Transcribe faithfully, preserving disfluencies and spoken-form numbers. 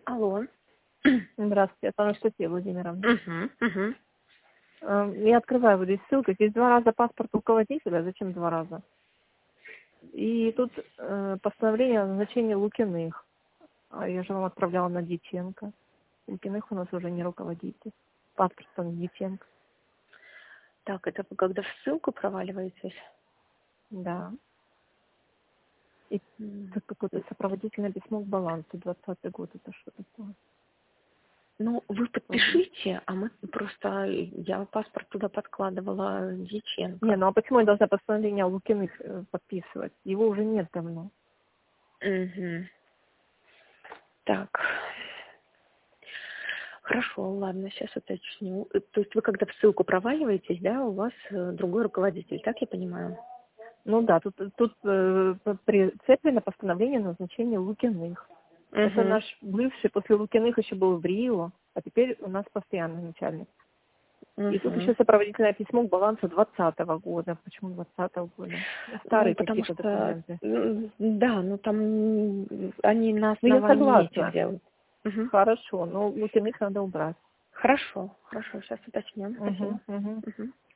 Алло. Здравствуйте, это Анастасия Владимировна. Угу, угу. Э, Я открываю вот здесь ссылку. Здесь два раза паспорт руководителя. Зачем два раза? И тут э, постановление о назначении Лукиных. А я же вам отправляла на Дьяченко. Лукиных у нас уже не руководитель. Паспорт там Дьяченко. Так, это вы когда в ссылку проваливаетесь? Да. И М. тут какое-то сопроводительное письмо к балансу. двадцатый год. Это что такое? Ну, вы Вот. подпишите, а мы просто... Я паспорт туда подкладывала Не, Дьяченко. ну а почему я должна постановление о Лукиных э, подписывать? Его уже нет давно. Угу. Так. Хорошо, ладно, сейчас уточню. Э, То есть вы когда в ссылку проваливаетесь, да, у вас э, другой руководитель, так я понимаю? Ну да, тут, тут э, прицеплено постановление о назначении Лукиных. Это Угу. наш бывший, после Лукиных еще был в Рио, а теперь у нас постоянный начальник. И тут Угу. еще сопроводительное письмо к балансу двадцатого года. Почему двадцатого года? Ну, Ну, старые потому какие-то что, документы. м, да, ну там м, они на Ну, я основании этих согласна. делают. Мгм. Хорошо, но Лукиных надо убрать. Хорошо, хорошо, сейчас уточним. Угу, Спасибо. угу. Мгм.